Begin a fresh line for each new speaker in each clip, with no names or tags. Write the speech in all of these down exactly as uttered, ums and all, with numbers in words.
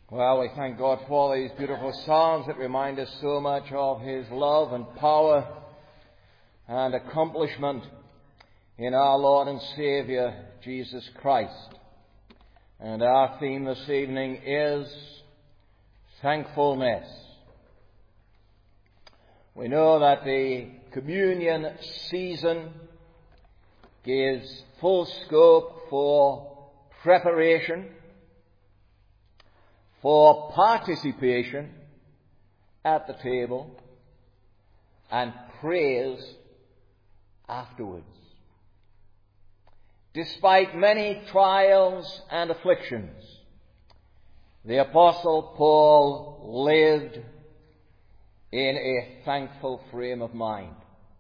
Well, we thank God for these beautiful psalms that remind us so much of His love and power and accomplishment in our Lord and Saviour, Jesus Christ. And our theme this evening is thankfulness. We know that the communion season gives full scope for preparation, for participation at the table, and praise afterwards. Despite many trials and afflictions, the Apostle Paul lived in a thankful frame of mind.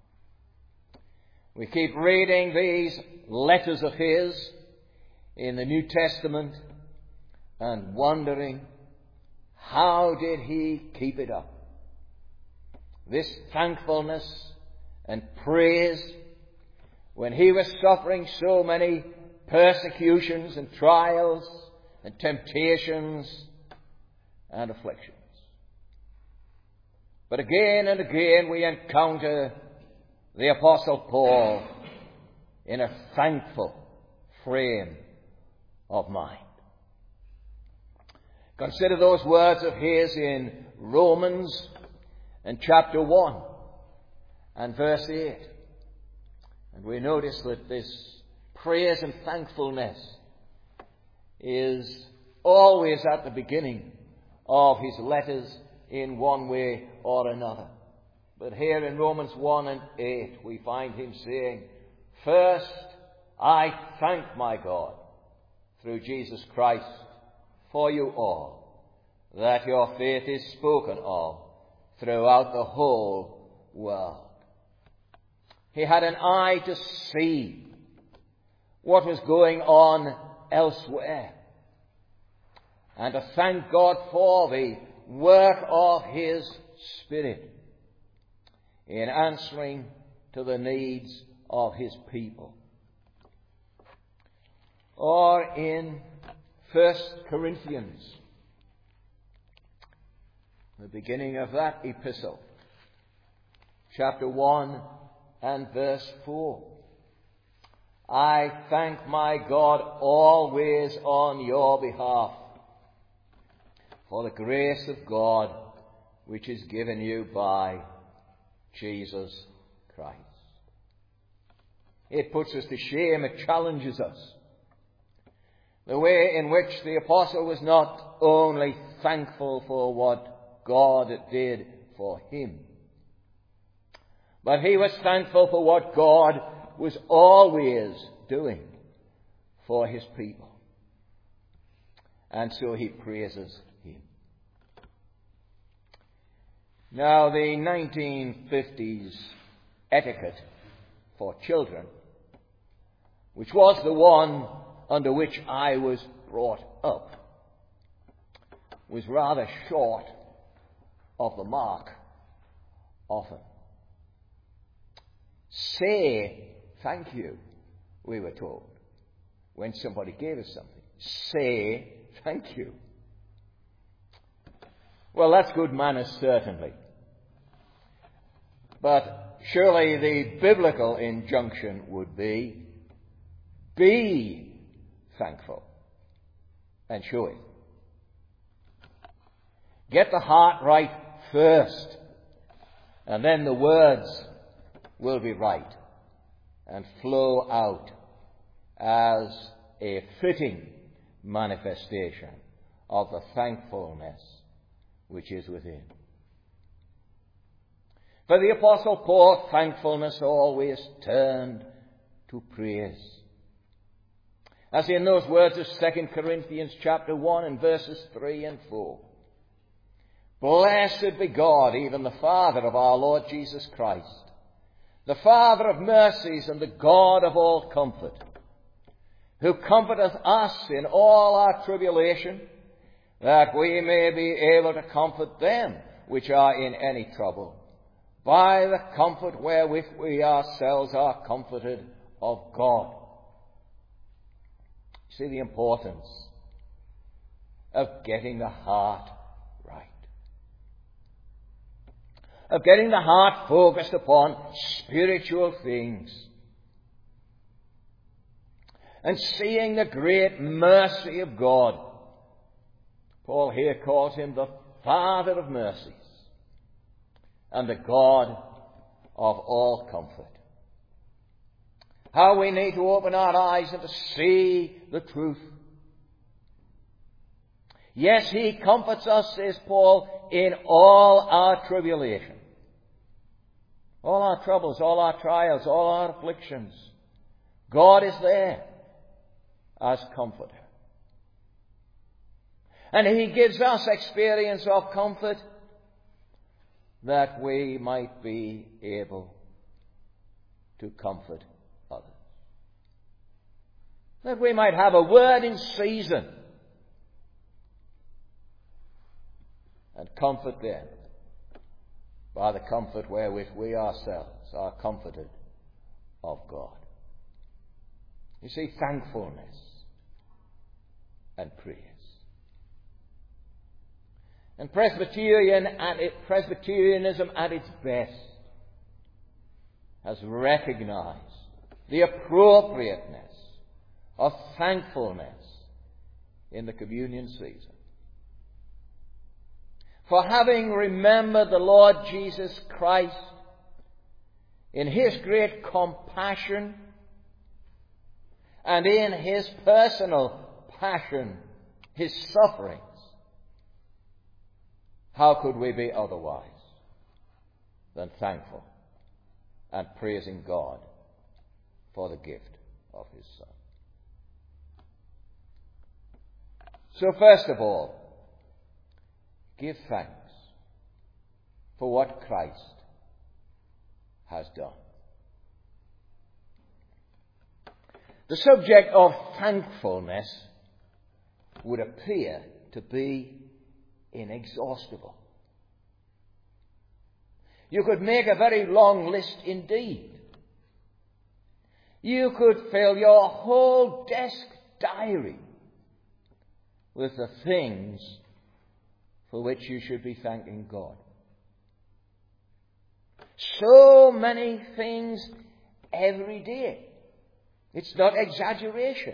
We keep reading these letters of his in the New Testament and wondering, how did he keep it up? This thankfulness and praise when he was suffering so many persecutions and trials and temptations and afflictions. But again and again we encounter the Apostle Paul in a thankful frame of mind. Consider those words of his in Romans and chapter one and verse eight. And we notice that this praise and thankfulness is always at the beginning of his letters in one way or another. But here in Romans one and eight we find him saying, "First, I thank my God through Jesus Christ for you all, that your faith is spoken of throughout the whole world." He had an eye to see what was going on elsewhere, and to thank God for the work of His Spirit in answering to the needs of His people. Or in First Corinthians, the beginning of that epistle, chapter one and verse four. "I thank my God always on your behalf for the grace of God which is given you by Jesus Christ." It puts us to shame, it challenges us. The way in which the apostle was not only thankful for what God did for him, but he was thankful for what God was always doing for his people. And so he praises him. Now, the nineteen fifties etiquette for children, which was the one under which I was brought up, was rather short of the mark often. Say thank you, we were told, when somebody gave us something. Say thank you. Well, that's good manners, certainly. But surely the biblical injunction would be, be thankful and show it. Get the heart right first, and then the words will be right and flow out as a fitting manifestation of the thankfulness which is within. For the Apostle Paul, thankfulness always turned to praise. As in those words of Second Corinthians chapter one and verses three and four. "Blessed be God, even the Father of our Lord Jesus Christ, the Father of mercies and the God of all comfort, who comforteth us in all our tribulation, that we may be able to comfort them which are in any trouble, by the comfort wherewith we ourselves are comforted of God." See the importance of getting the heart right. Of getting the heart focused upon spiritual things. And seeing the great mercy of God. Paul here calls him the Father of mercies and the God of all comfort. How we need to open our eyes and to see the truth. Yes, he comforts us, says Paul, in all our tribulation. All our troubles, all our trials, all our afflictions. God is there as comforter. And he gives us experience of comfort that we might be able to comfort others. That we might have a word in season and comfort them by the comfort wherewith we ourselves are comforted of God. You see, thankfulness and praise. And Presbyterian at it, Presbyterianism at its best has recognized the appropriateness of thankfulness in the communion season. For having remembered the Lord Jesus Christ in his great compassion and in his personal passion, his sufferings, how could we be otherwise than thankful and praising God for the gift of his Son? So first of all, give thanks for what Christ has done. The subject of thankfulness would appear to be inexhaustible. You could make a very long list indeed. You could fill your whole desk diary with the things for which you should be thanking God. So many things every day. It's not exaggeration.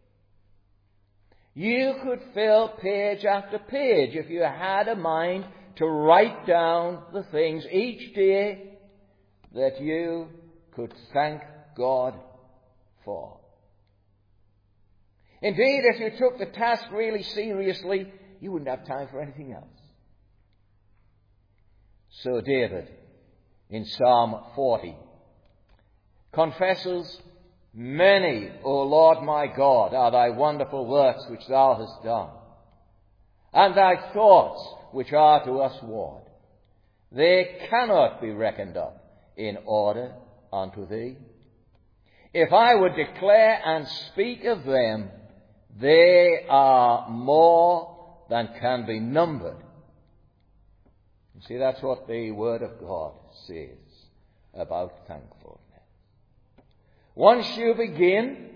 You could fill page after page if you had a mind to write down the things each day that you could thank God for. Indeed, if you took the task really seriously, you wouldn't have time for anything else. So David, in Psalm forty, confesses, "Many, O Lord my God, are thy wonderful works which thou hast done, and thy thoughts which are to us ward. They cannot be reckoned up in order unto thee. If I would declare and speak of them, they are more than can be numbered." You see, that's what the Word of God says about thankfulness. Once you begin,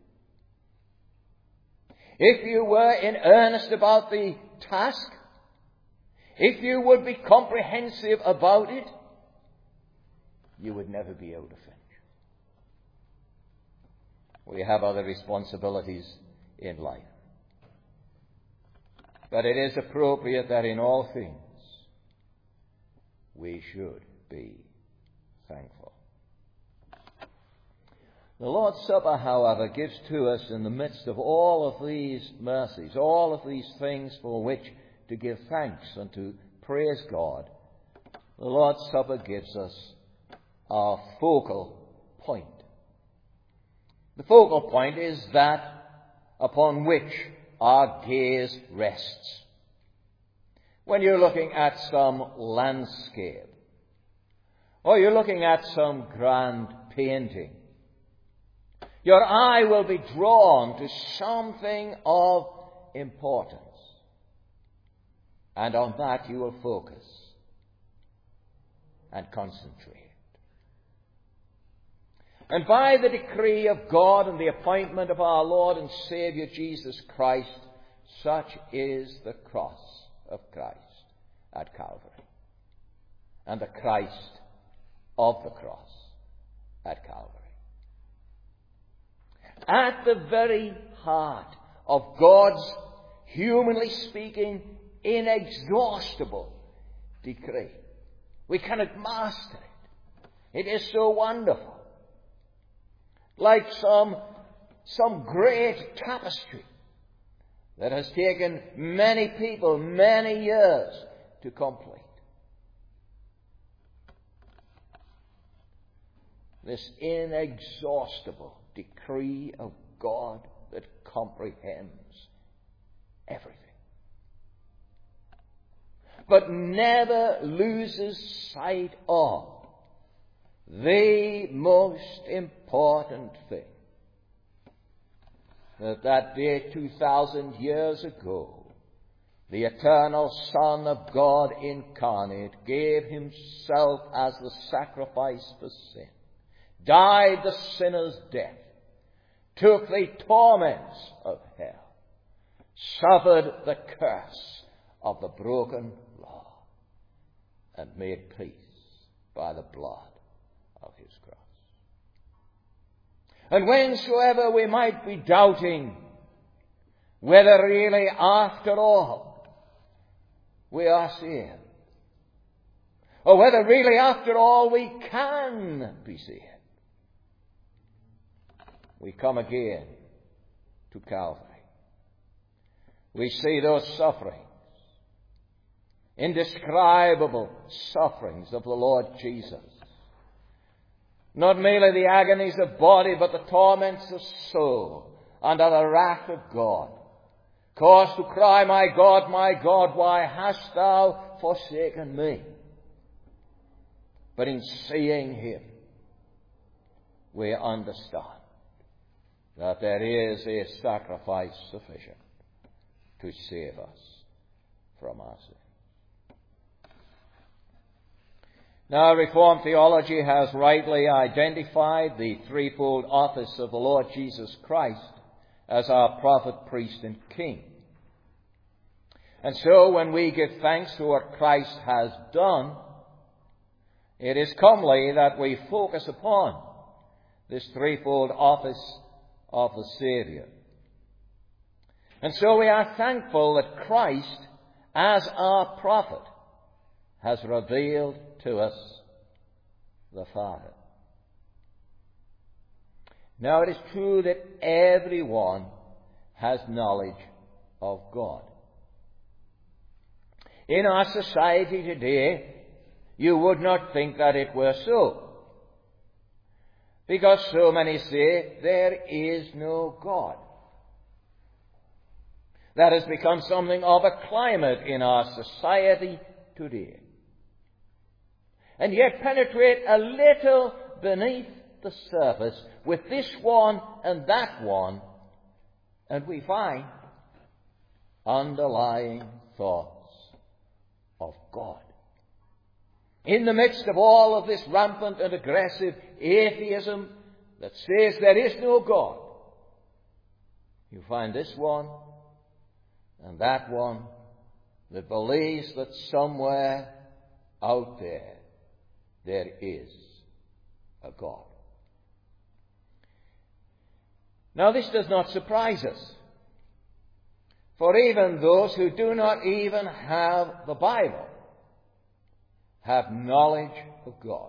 if you were in earnest about the task, if you would be comprehensive about it, you would never be able to finish. We have other responsibilities in life. But it is appropriate that in all things we should be thankful. The Lord's Supper, however, gives to us in the midst of all of these mercies, all of these things for which to give thanks and to praise God, the Lord's Supper gives us our focal point. The focal point is that upon which our gaze rests. When you're looking at some landscape, or you're looking at some grand painting, your eye will be drawn to something of importance. And on that you will focus and concentrate. And by the decree of God and the appointment of our Lord and Saviour Jesus Christ, Such is the cross of Christ at Calvary, and the Christ of the cross at Calvary. At the very heart of God's, humanly speaking, inexhaustible decree. We cannot master it. It is so wonderful. Like some, some great tapestry that has taken many people many years to complete. This inexhaustible decree of God that comprehends everything, but never loses sight of the most important thing. That that day two thousand years ago, the eternal Son of God incarnate gave himself as the sacrifice for sin, died the sinner's death, took the torments of hell, suffered the curse of the broken law, and made peace by the blood of his cross. And whensoever we might be doubting whether really after all we are saved, or whether really after all we can be saved, we come again to Calvary. We see those sufferings, indescribable sufferings of the Lord Jesus. Not merely the agonies of body, but the torments of soul under the wrath of God, caused to cry, "My God, my God, why hast thou forsaken me?" But in seeing him, we understand that there is a sacrifice sufficient to save us from our sin. Now, Reformed theology has rightly identified the threefold office of the Lord Jesus Christ as our prophet, priest, and king. And so, when we give thanks to what Christ has done, it is comely that we focus upon this threefold office of the Saviour. And so we are thankful that Christ, as our prophet, has revealed to us the Father. Now, it is true that everyone has knowledge of God. In our society today, you would not think that it were so, because so many say there is no God. That has become something of a climate in our society today. And yet penetrate a little beneath the surface with this one and that one, and we find underlying thoughts of God. In the midst of all of this rampant and aggressive atheism that says there is no God, you find this one and that one that believes that somewhere out there there is a God. Now, this does not surprise us, for even those who do not even have the Bible have knowledge of God.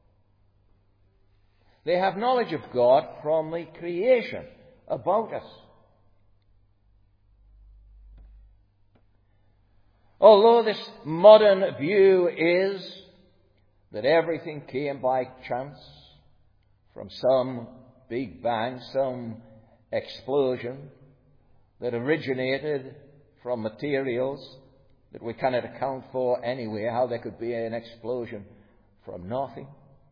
They have knowledge of God from the creation about us. Although this modern view is that everything came by chance from some big bang, some explosion that originated from materials that we cannot account for anyway, how there could be an explosion from nothing.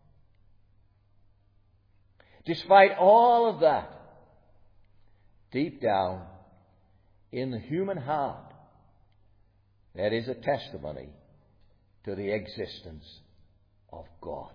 Despite all of that, deep down in the human heart, there is a testimony to the existence of God.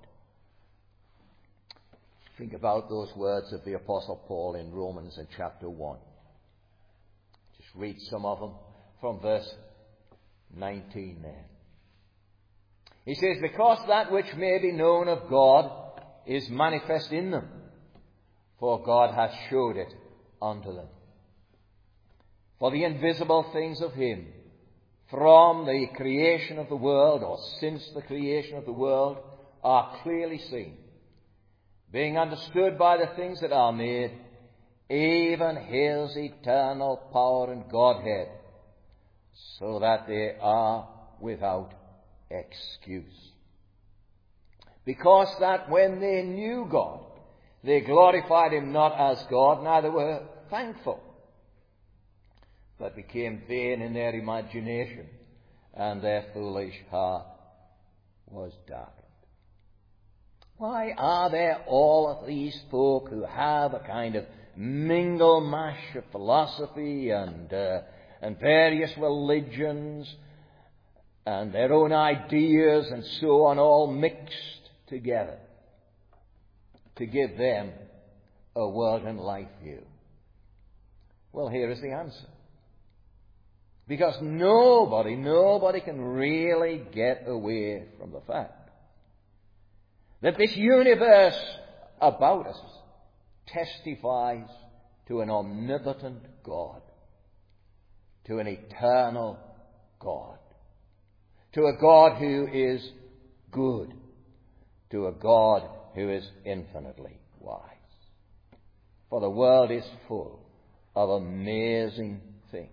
Think about those words of the Apostle Paul in Romans in chapter one. Just read some of them from verse nineteen there. He says, because that which may be known of God is manifest in them, for God hath showed it unto them. For the invisible things of him, from the creation of the world, or since the creation of the world, are clearly seen, being understood by the things that are made, even his eternal power and Godhead, so that they are without excuse. Because that when they knew God, they glorified him not as God, neither were thankful, but became vain in their imagination, and their foolish heart was darkened. Why are there all of these folk who have a kind of mingle mash of philosophy and uh, and various religions and their own ideas and so on, all mixed together to give them a world and life view? Well, here is the answer. Because nobody, nobody can really get away from the fact that this universe about us testifies to an omnipotent God, to an eternal God, to a God who is good, to a God who is infinitely wise. For the world is full of amazing things.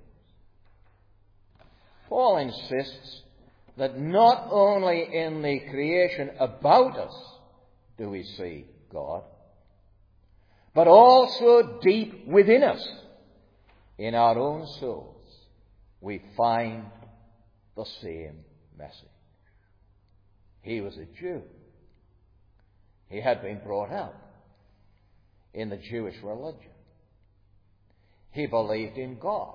Paul insists that not only in the creation about us do we see God, but also deep within us, in our own souls, we find the same message. He was a Jew. He had been brought up in the Jewish religion. He believed in God.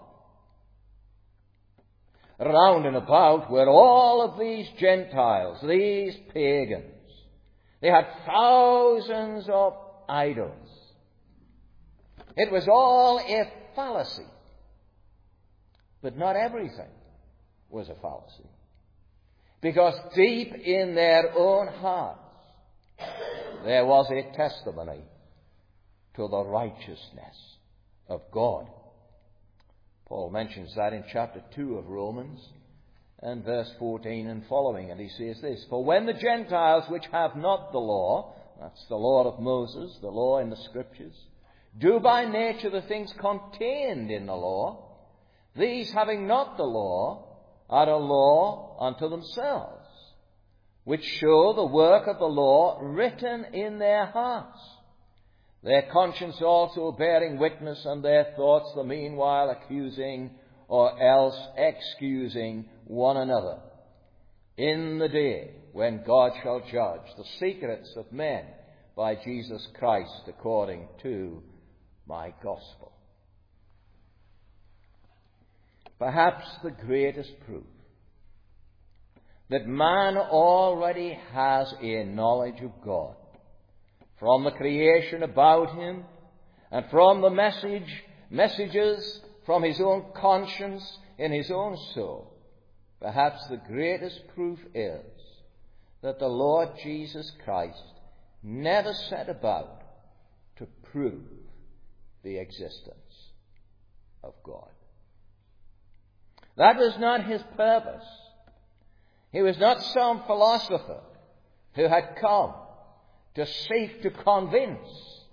Round and about were all of these Gentiles, these pagans. They had thousands of idols. It was all a fallacy. But not everything was a fallacy. Because deep in their own hearts, there was a testimony to the righteousness of God. Paul mentions that in chapter two of Romans and verse fourteen and following. And he says this, for when the Gentiles which have not the law, that's the law of Moses, the law in the Scriptures, do by nature the things contained in the law, these having not the law are a law unto themselves, which show the work of the law written in their hearts, their conscience also bearing witness, and their thoughts the meanwhile accusing or else excusing one another, in the day when God shall judge the secrets of men by Jesus Christ according to my gospel. Perhaps the greatest proof that man already has a knowledge of God from the creation about him and from the message, messages from his own conscience in his own soul. Perhaps the greatest proof is that the Lord Jesus Christ never set about to prove the existence of God. That was not his purpose. He was not some philosopher who had come to seek to convince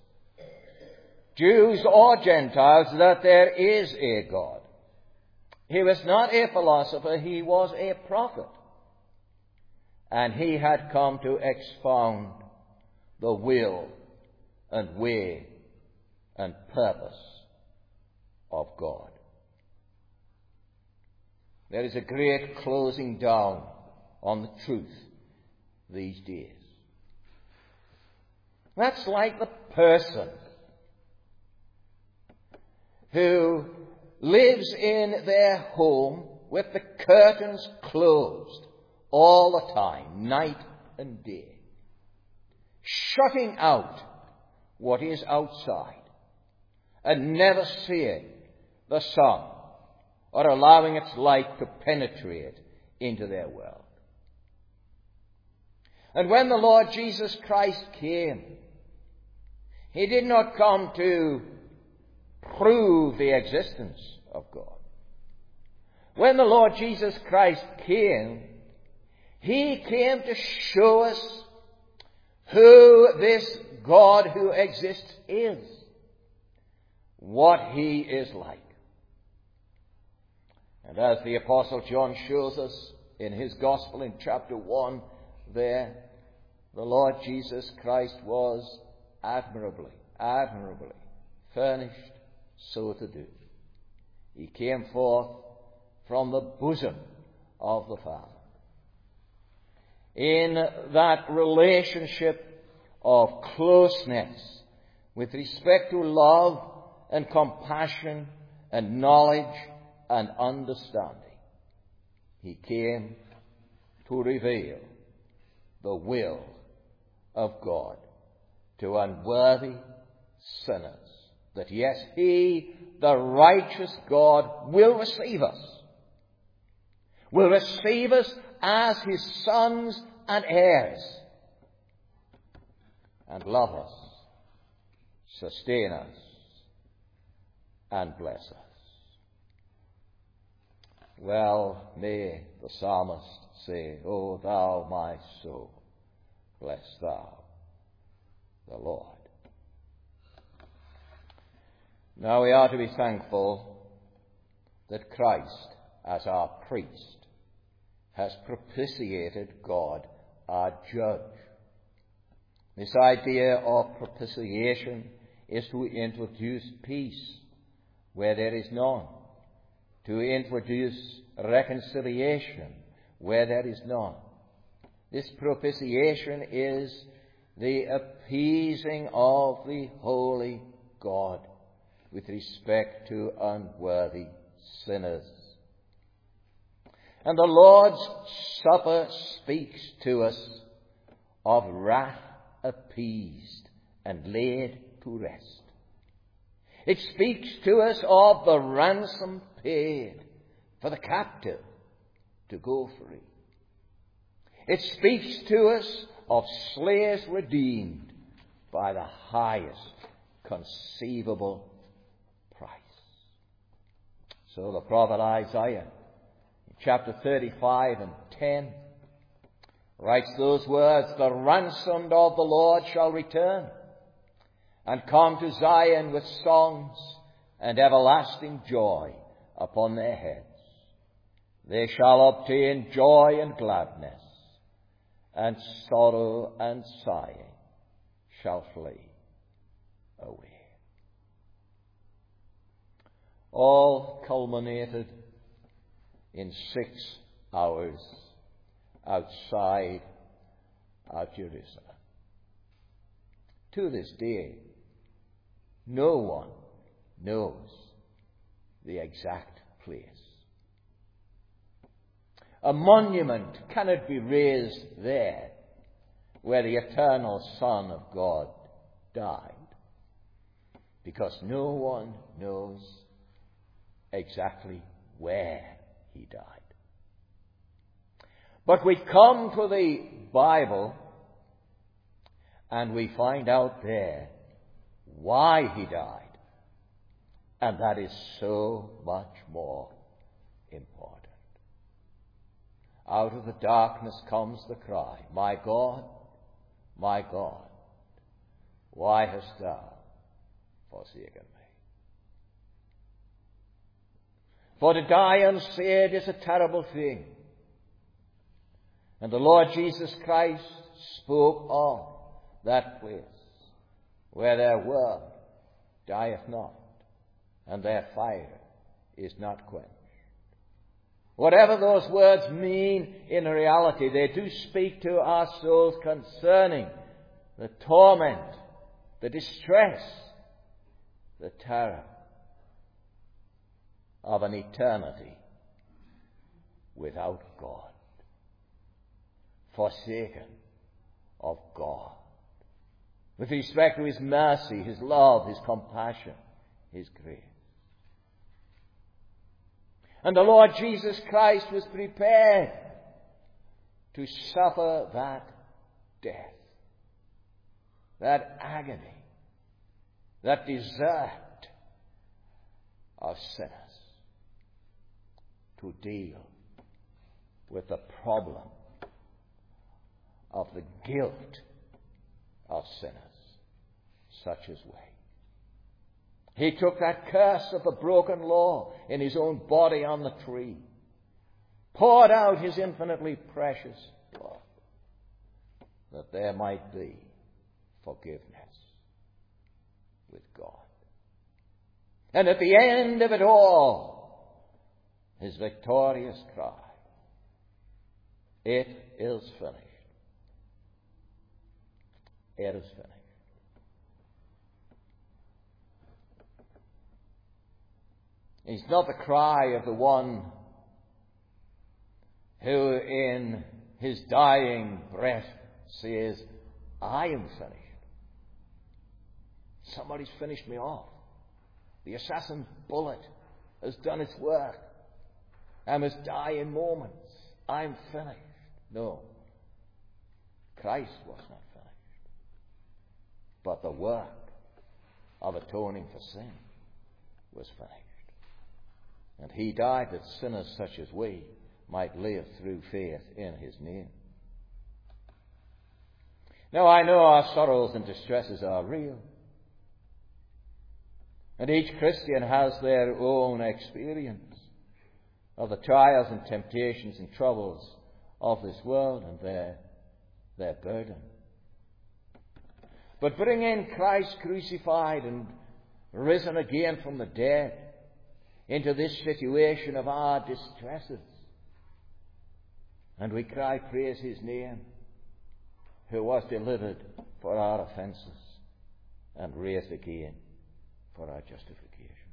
Jews or Gentiles that there is a God. He was not a philosopher, he was a prophet. And he had come to expound the will and way and purpose of God. There is a great closing down on the truth these days. That's like the person who lives in their home with the curtains closed all the time, night and day, shutting out what is outside and never seeing the sun or allowing its light to penetrate into their world. And when the Lord Jesus Christ came, he did not come to prove the existence of God. When the Lord Jesus Christ came, he came to show us who this God who exists is, what he is like. And as the Apostle John shows us in his Gospel in chapter one there, the Lord Jesus Christ was admirably, admirably furnished so to do. He came forth from the bosom of the Father, in that relationship of closeness with respect to love and compassion and knowledge and understanding. He came to reveal the will of God to unworthy sinners, that yes, he, the righteous God, will receive us, will receive us as his sons and heirs, and love us, sustain us, and bless us. Well may the psalmist say, O thou my soul, bless thou the Lord. Now we are to be thankful that Christ, as our priest, has propitiated God, our judge. This idea of propitiation is to introduce peace where there is none, to introduce reconciliation where there is none. This propitiation is the appeasing of the holy God with respect to unworthy sinners. And the Lord's Supper speaks to us of wrath appeased and laid to rest. It speaks to us of the ransom paid for the captive to go free. It speaks to us of slaves redeemed by the highest conceivable price. So the prophet Isaiah, in chapter thirty-five and ten, writes those words, the ransomed of the Lord shall return and come to Zion with songs and everlasting joy upon their heads. They shall obtain joy and gladness, and sorrow and sighing shall flee away. All culminated in six hours outside of Jerusalem. To this day, no one knows the exact place. A monument cannot be raised there where the eternal Son of God died, because no one knows exactly where he died. But we come to the Bible and we find out there why he died. And that is so much more important. Out of the darkness comes the cry, my God, my God, why hast thou forsaken me? For to die unsaved is a terrible thing. And the Lord Jesus Christ spoke of that place where their word dieth not, and their fire is not quenched. Whatever those words mean in reality, they do speak to our souls concerning the torment, the distress, the terror of an eternity without God, forsaken of God, with respect to his mercy, his love, his compassion, his grace. And the Lord Jesus Christ was prepared to suffer that death, that agony, that desert of sinners, to deal with the problem of the guilt of sinners such as we. He took that curse of the broken law in his own body on the tree, poured out his infinitely precious blood, that there might be forgiveness with God. And at the end of it all, his victorious cry, "It is finished." It is finished. It's not the cry of the one who in his dying breath says, "I am finished. Somebody's finished me off. The assassin's bullet has done its work. I must die in moments. I'm finished." No. Christ was not finished. But the work of atoning for sin was finished. And he died that sinners such as we might live through faith in his name. Now I know our sorrows and distresses are real. And each Christian has their own experience of the trials and temptations and troubles of this world and their, their burden. But bring in Christ crucified and risen again from the dead into this situation of our distresses, and we cry, "Praise his name, who was delivered for our offences and raised again for our justification."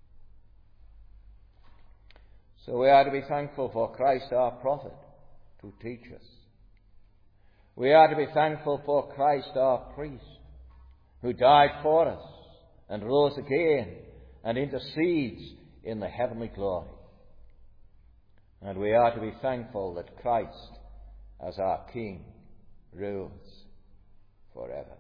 So we are to be thankful for Christ our prophet to teach us. We are to be thankful for Christ our priest, who died for us and rose again and intercedes in the heavenly glory. And we are to be thankful that Christ, as our King, rules forever.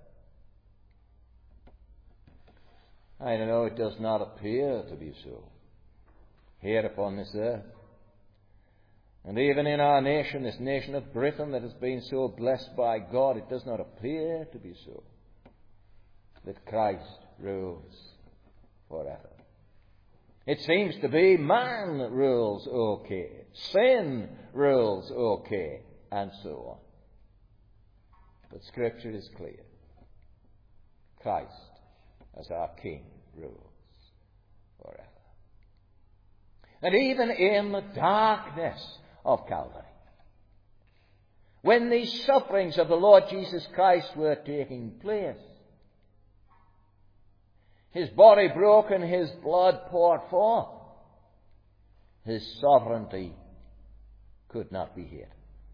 I know it does not appear to be so here upon this earth. And even in our nation, this nation of Britain that has been so blessed by God, it does not appear to be so that Christ rules forever. It seems to be man rules okay, sin rules okay, and so on. But Scripture is clear. Christ, as our King, rules forever. And even in the darkness of Calvary, when these sufferings of the Lord Jesus Christ were taking place, his body broken, his blood poured forth, his sovereignty could not be hid.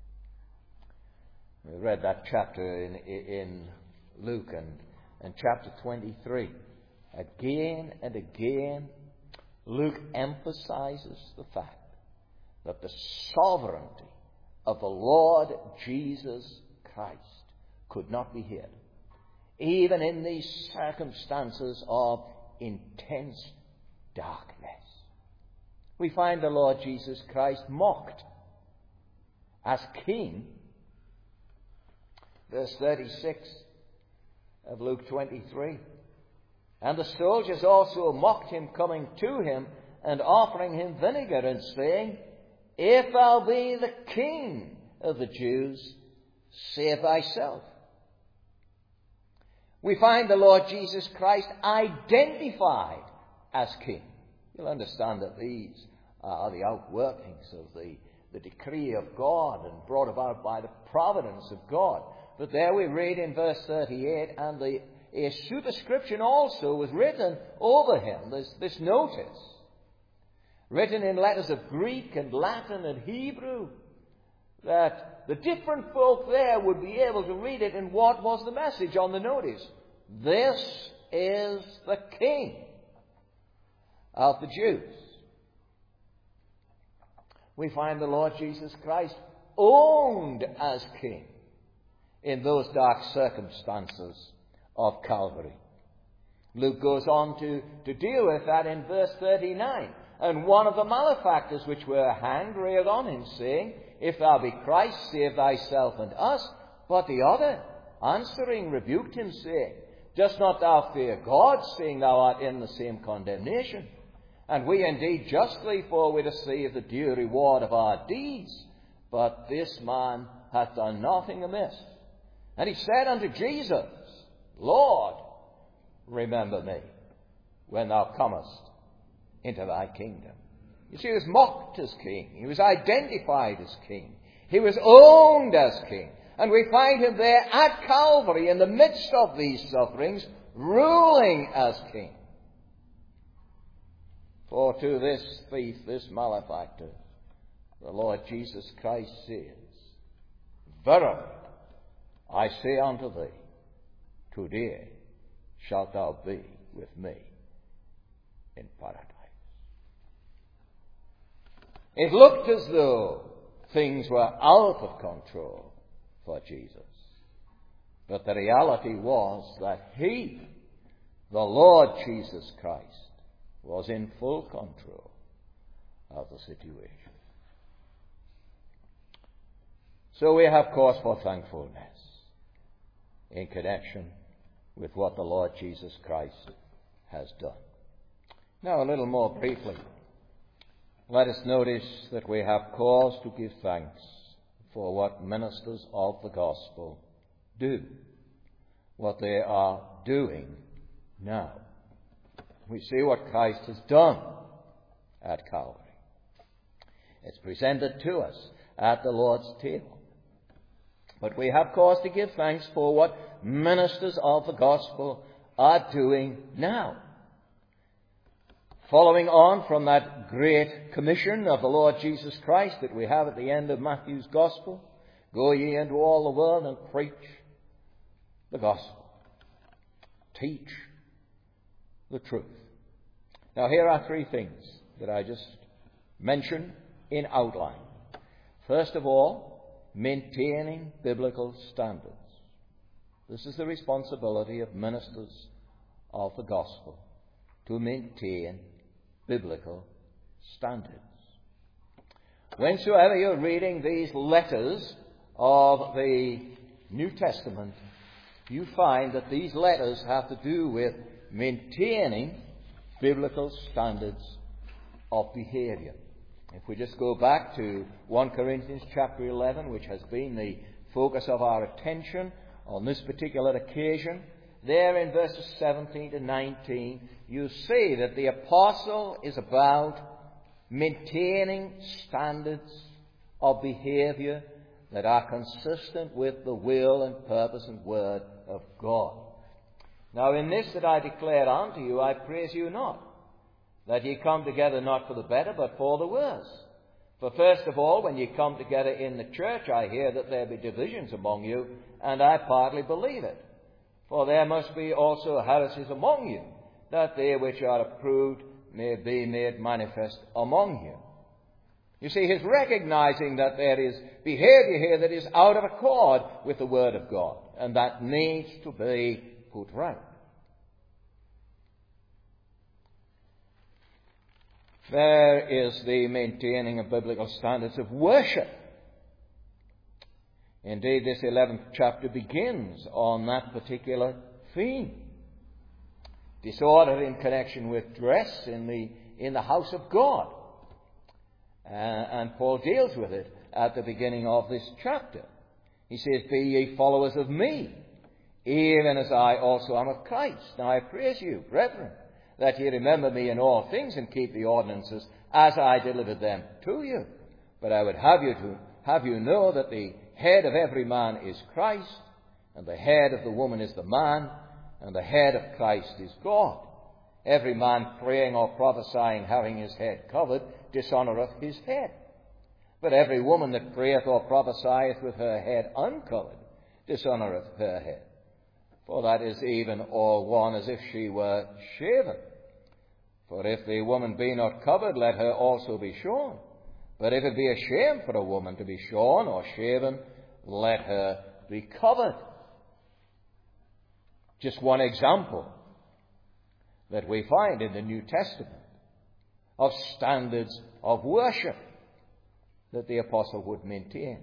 We read that chapter in, in Luke and, and chapter twenty-three. Again and again, Luke emphasizes the fact that the sovereignty of the Lord Jesus Christ could not be hid, even in these circumstances of intense darkness. We find the Lord Jesus Christ mocked as King. Verse thirty-six of Luke twenty-three. And the soldiers also mocked him, coming to him and offering him vinegar, and saying, "If thou be the King of the Jews, save thyself." We find the Lord Jesus Christ identified as King. You'll understand that these are the outworkings of the, the decree of God and brought about by the providence of God. But there we read in verse thirty-eight, and the, a superscription also was written over him, this, this notice, written in letters of Greek and Latin and Hebrew, that the different folk there would be able to read it. And what was the message on the notice? "This is the King of the Jews." we find the Lord Jesus Christ owned as King in those dark circumstances of Calvary. Luke goes on to, to deal with that in verse thirty-nine. And one of the malefactors which were hanged railed on him, saying, If thou be Christ, save thyself and us. But the other, answering, rebuked him, saying, Dost not thou fear God, seeing thou art in the same condemnation? And we indeed justly, for we receive the due reward of our deeds. But this man hath done nothing amiss. And he said unto Jesus, Lord, remember me when thou comest into thy kingdom. You see, he was mocked as king. He was identified as king. He was owned as king. And we find him there at Calvary in the midst of these sufferings, ruling as king. For to this thief, this malefactor, the Lord Jesus Christ says, Verily, I say unto thee, today shalt thou be with me in paradise. It looked as though things were out of control for Jesus. But the reality was that he, the Lord Jesus Christ, was in full control of the situation. So we have cause for thankfulness in connection with what the Lord Jesus Christ has done. Now, a little more briefly, let us notice that we have cause to give thanks for what ministers of the gospel do, what they are doing now. We see what Christ has done at Calvary. It's presented to us at the Lord's table. But we have cause to give thanks for what ministers of the gospel are doing now. Following on from that great commission of the Lord Jesus Christ that we have at the end of Matthew's gospel, go ye into all the world and preach the gospel. Teach the truth. Now here are three things that I just mentioned in outline. First of all, maintaining biblical standards. This is the responsibility of ministers of the gospel, to maintain biblical standards. Whensoever you're reading these letters of the New Testament, you find that these letters have to do with maintaining biblical standards of behavior. If we just go back to First Corinthians chapter eleven, which has been the focus of our attention on this particular occasion, there in verses seventeen to nineteen, you see that the apostle is about maintaining standards of behavior that are consistent with the will and purpose and word of God. Now in this that I declare unto you, I praise you not, that ye come together not for the better, but for the worse. For first of all, when ye come together in the church, I hear that there be divisions among you, and I partly believe it. For there must be also heresies among you, that they which are approved may be made manifest among you. You see, he's recognizing that there is behavior here that is out of accord with the Word of God, and that needs to be put right. There is the maintaining of biblical standards of worship. Indeed, this eleventh chapter begins on that particular theme. Disorder in connection with dress in the, in the house of God. Uh, and Paul deals with it at the beginning of this chapter. He says, Be ye followers of me, even as I also am of Christ. Now I praise you, brethren, that ye remember me in all things and keep the ordinances as I delivered them to you. But I would have you to have you know that the head of every man is Christ, and the head of the woman is the man, and the head of Christ is God. Every man praying or prophesying, having his head covered, dishonoureth his head. But every woman that prayeth or prophesieth with her head uncovered, dishonoureth her head. For that is even all one as if she were shaven. For if the woman be not covered, let her also be shorn. But if it be a shame for a woman to be shorn or shaven, let her be covered. Just one example that we find in the New Testament of standards of worship that the apostle would maintain.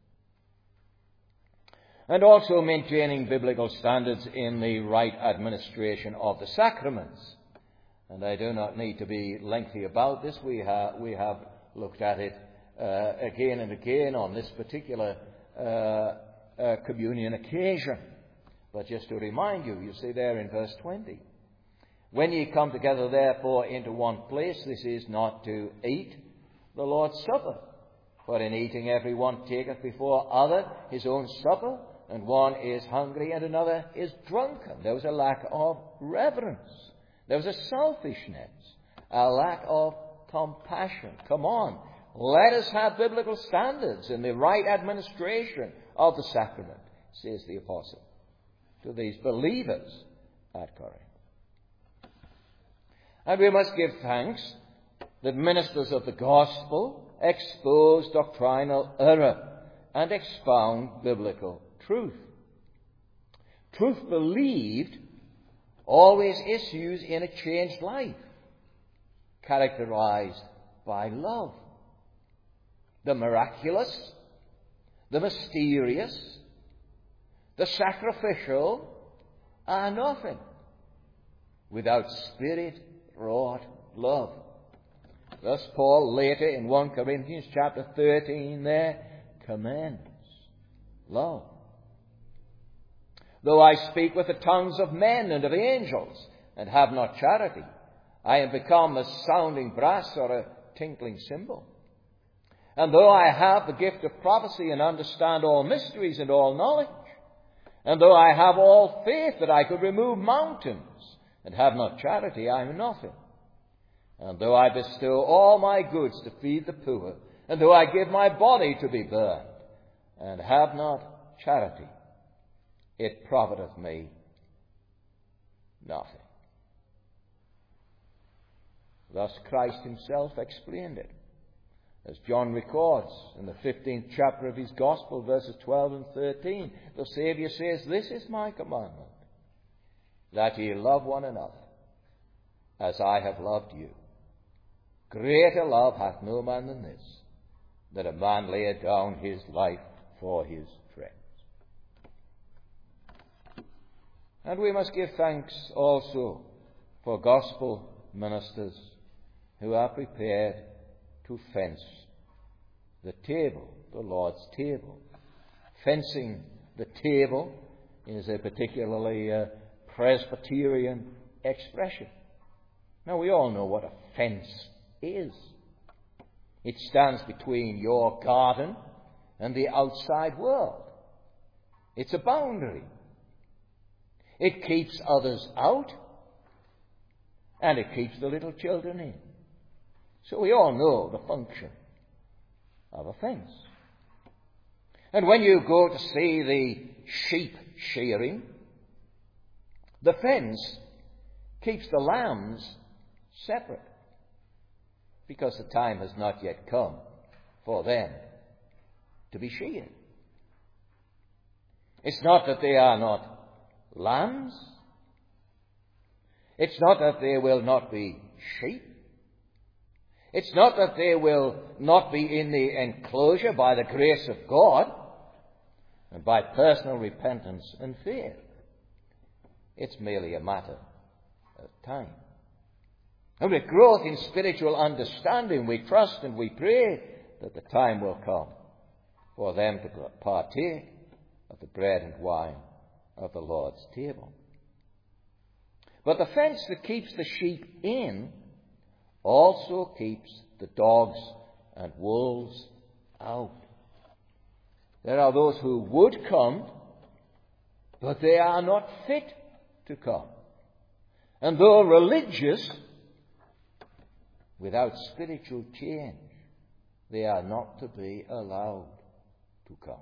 And also maintaining biblical standards in the right administration of the sacraments. And I do not need to be lengthy about this. We, ha- we have looked at it uh, again and again on this particular uh, uh, communion occasion. But just to remind you, you see there in verse twenty, when ye come together therefore into one place, this is not to eat the Lord's Supper. For in eating every one taketh before other his own supper, and one is hungry and another is drunken. There was a lack of reverence. There was a selfishness, a lack of compassion. Come on, let us have biblical standards in the right administration of the sacrament, says the apostle to these believers at Corinth. And we must give thanks that ministers of the gospel expose doctrinal error and expound biblical truth. Truth believed always issues in a changed life, characterized by love. The miraculous, the mysterious, the sacrificial are nothing without Spirit-wrought love. Thus Paul later in First Corinthians chapter thirteen there commends love. Though I speak with the tongues of men and of angels and have not charity, I am become a sounding brass or a tinkling cymbal. And though I have the gift of prophecy and understand all mysteries and all knowledge, and though I have all faith that I could remove mountains and have not charity, I am nothing. And though I bestow all my goods to feed the poor, and though I give my body to be burned, and have not charity, it profiteth me nothing. Thus Christ himself explained it, as John records in the fifteenth chapter of his Gospel, verses twelve and thirteen. The Saviour says, "This is my commandment, that ye love one another, as I have loved you. Greater love hath no man than this, that a man lay down his life for his friends." And we must give thanks also for gospel ministers who are prepared to fence the table, the Lord's table. Fencing the table is a particularly uh, Presbyterian expression. Now, we all know what a fence is. It stands between your garden and the outside world. It's a boundary. It keeps others out, and it keeps the little children in. So we all know the function of a fence. And when you go to see the sheep shearing, the fence keeps the lambs separate, because the time has not yet come for them to be sheared. It's not that they are not lambs. It's not that they will not be sheep. It's not that they will not be in the enclosure by the grace of God and by personal repentance and faith. It's merely a matter of time. And with growth in spiritual understanding, we trust and we pray that the time will come for them to partake of the bread and wine of the Lord's table. But the fence that keeps the sheep in also keeps the dogs and wolves out. There are those who would come, but they are not fit to come. And though religious, without spiritual change, they are not to be allowed to come.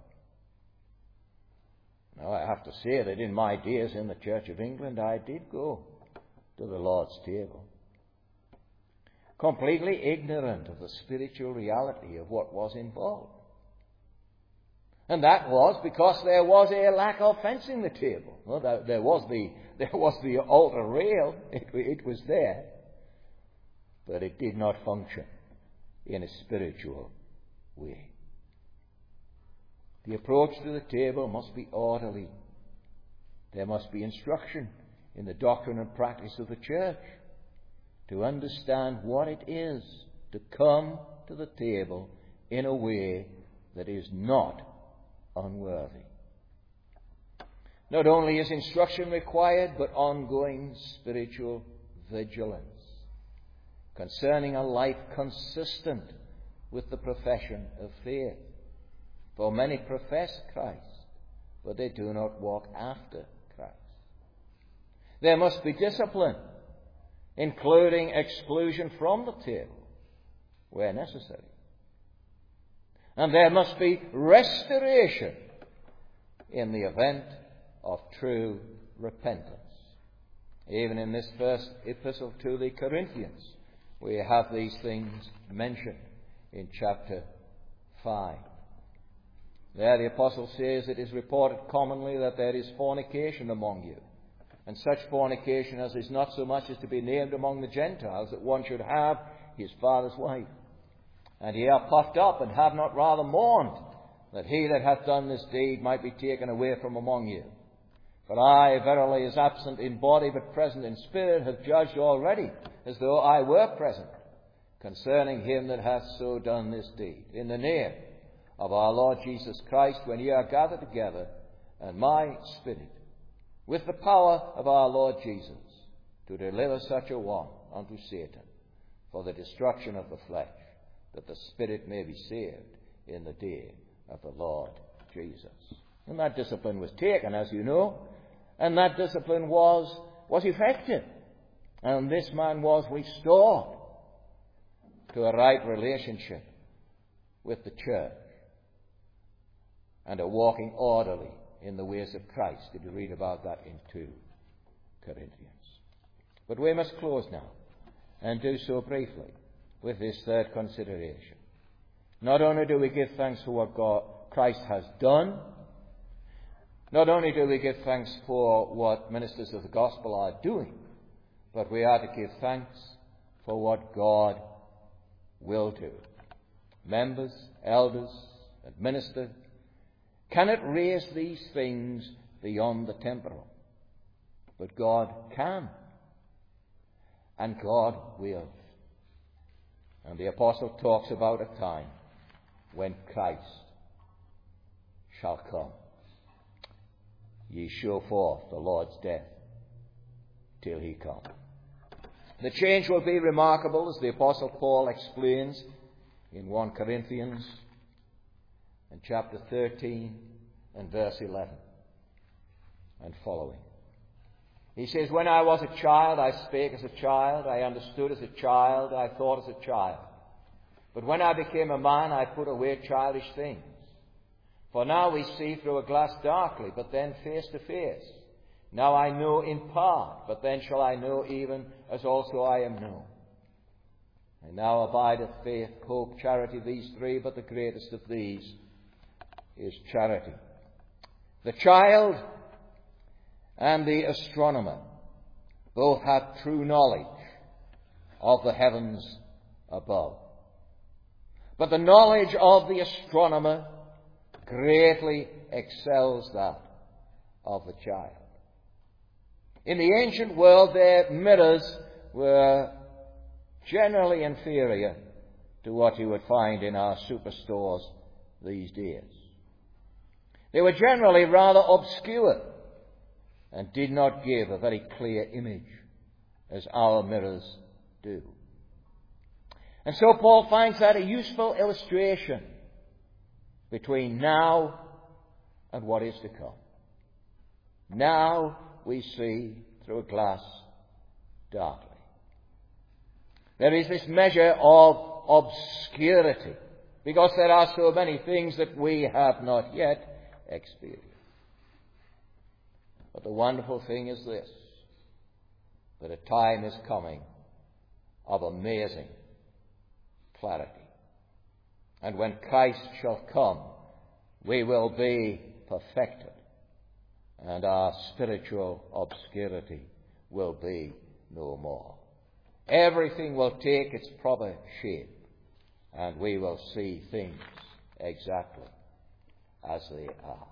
Now, I have to say that in my days in the Church of England, I did go to the Lord's table. completely ignorant of the spiritual reality of what was involved. And that was because there was a lack of fencing the table. Well, there, there was the there was the altar rail. It, it was there. But it did not function in a spiritual way. The approach to the table must be orderly. There must be instruction in the doctrine and practice of the church to understand what it is to come to the table in a way that is not unworthy. Not only is instruction required, but ongoing spiritual vigilance concerning a life consistent with the profession of faith. For many profess Christ, but they do not walk after Christ. There must be discipline, including exclusion from the table where necessary. And there must be restoration in the event of true repentance. Even in this first epistle to the Corinthians, we have these things mentioned in chapter five. There the apostle says, it is reported commonly that there is fornication among you, and such fornication as is not so much as to be named among the Gentiles, that one should have his father's wife. And ye are puffed up, and have not rather mourned, that he that hath done this deed might be taken away from among you. For I, verily, as absent in body but present in spirit, have judged already, as though I were present, concerning him that hath so done this deed. In the name of our Lord Jesus Christ, when ye are gathered together, and my spirit, with the power of our Lord Jesus, to deliver such a one unto Satan, for the destruction of the flesh, that the spirit may be saved in the day of the Lord Jesus. And that discipline was taken, as you know, and that discipline was, was effective. And this man was restored to a right relationship with the church and a walking orderly in the ways of Christ. Did you read about that in Second Corinthians? But we must close now and do so briefly with this third consideration. Not only do we give thanks for what God, Christ has done, not only do we give thanks for what ministers of the gospel are doing, but we are to give thanks for what God will do. Members, elders, and ministers cannot raise these things beyond the temporal. But God can. And God will. And the apostle talks about a time when Christ shall come. Ye show forth the Lord's death till he come. The change will be remarkable, as the apostle Paul explains in First Corinthians in chapter thirteen and verse eleven and following. He says, when I was a child, I spake as a child, I understood as a child, I thought as a child. But when I became a man, I put away childish things. For now we see through a glass darkly, but then face to face. Now I know in part, but then shall I know even as also I am known. And now abideth faith, hope, charity, these three, but the greatest of these is charity. The child and the astronomer both have true knowledge of the heavens above. But the knowledge of the astronomer greatly excels that of the child. In the ancient world, their mirrors were generally inferior to what you would find in our superstores these days. They were generally rather obscure and did not give a very clear image as our mirrors do. And so Paul finds that a useful illustration between now and what is to come. Now we see through a glass darkly. There is this measure of obscurity because there are so many things that we have not yet experienced. But the wonderful thing is this, that a time is coming of amazing clarity. And when Christ shall come, we will be perfected, and our spiritual obscurity will be no more. Everything will take its proper shape, and we will see things exactly as they are.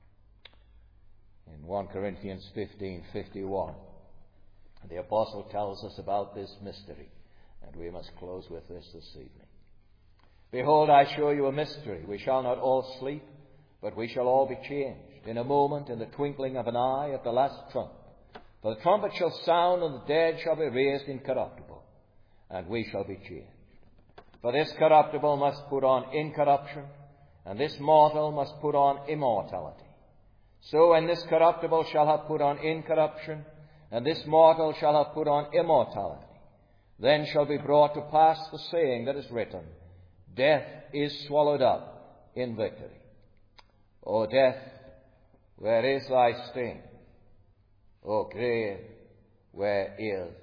In First Corinthians fifteen fifty-one, the apostle tells us about this mystery, and we must close with this this evening. Behold, I show you a mystery. We shall not all sleep, but we shall all be changed. In a moment, in the twinkling of an eye, at the last trump. For the trumpet shall sound, and the dead shall be raised incorruptible, and we shall be changed. For this corruptible must put on incorruption, and this mortal must put on immortality. So when this corruptible shall have put on incorruption, and this mortal shall have put on immortality, then shall be brought to pass the saying that is written, Death is swallowed up in victory. O death, where is thy sting? O grave, where is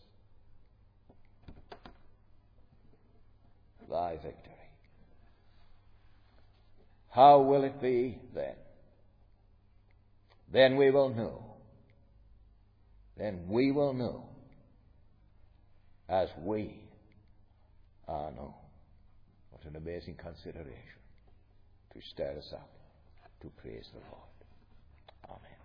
thy victory? How will it be then? Then we will know. Then we will know as we are known. What an amazing consideration to stir us up to praise the Lord. Amen.